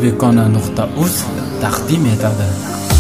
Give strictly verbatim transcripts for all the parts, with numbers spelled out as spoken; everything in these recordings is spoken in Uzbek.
o'zbekona nuqta uz taqdim etadi.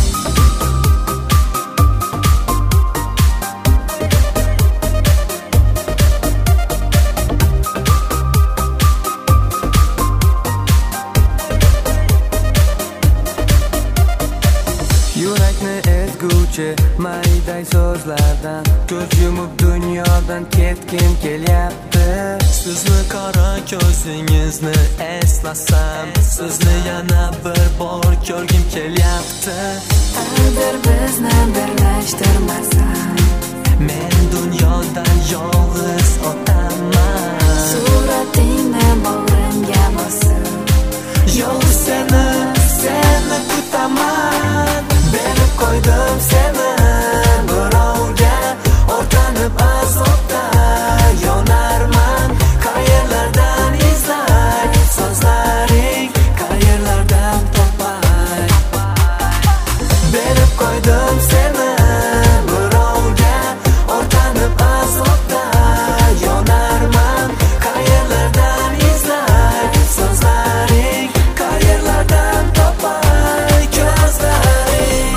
Yurakni ezguvchi mayday so'zlardan ko'z yumib dunyodan ketgim kelyapti. Sizni qara ko'zingizni eslasam, sizni yana bir bor ko'rgim kelyapti. Agar bizni birlashtirmasam, men dunyodan yolg'iz o'taman. suratingni bag'rimga bosib, Yolg'iz seni, seni kutaman. Berib qo'ydim seni birovga, o'rtanib azobda yonarman. Qayerlardan izlay so'zlaring, qayerlardan topay. Berib qo'ydim seni birovga, o'rtanib azobda yonarman. Qayerlardan izlay so'zlaring, qayerlardan topay ko'zlaring.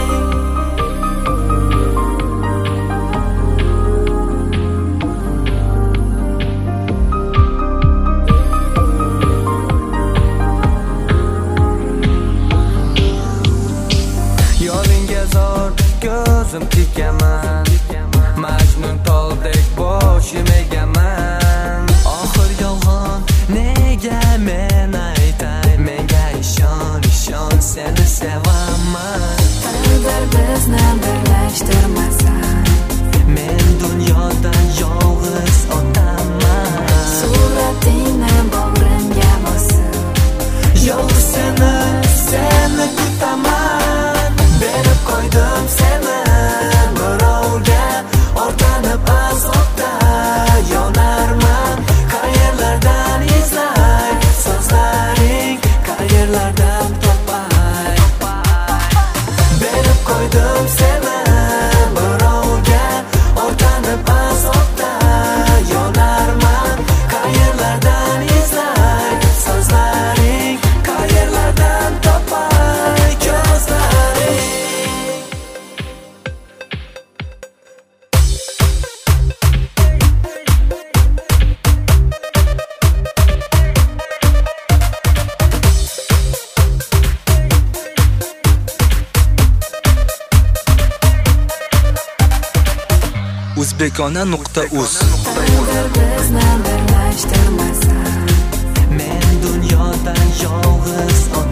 Yo'lingga zo'r ko'zim tikaman, Majnun toldek boshim egaman. Oxir yolg'on nega men aytay? Menga ishon, ishon, seni sevaman. agar bizni birlashtirmasam, Men dunyodan yolg'iz o'taman. suratingni bag'rimga bosib, Yolg'iz seni, seni kutaman. Berib qo'ydim seni birovga, o'rtanib azobda yonarman. Qayerlardan izlay so'zlaring, qayerlardan topay. Berib qo'ydim seni birovga, o'rtanib azobda yonarman. Qayerlardan izlay so'zlaring, qayerlardan topay ko'zlaring. o'zbekona nuqta uz agar bizni birlashtirmasam, Men dunyodan yolg'iz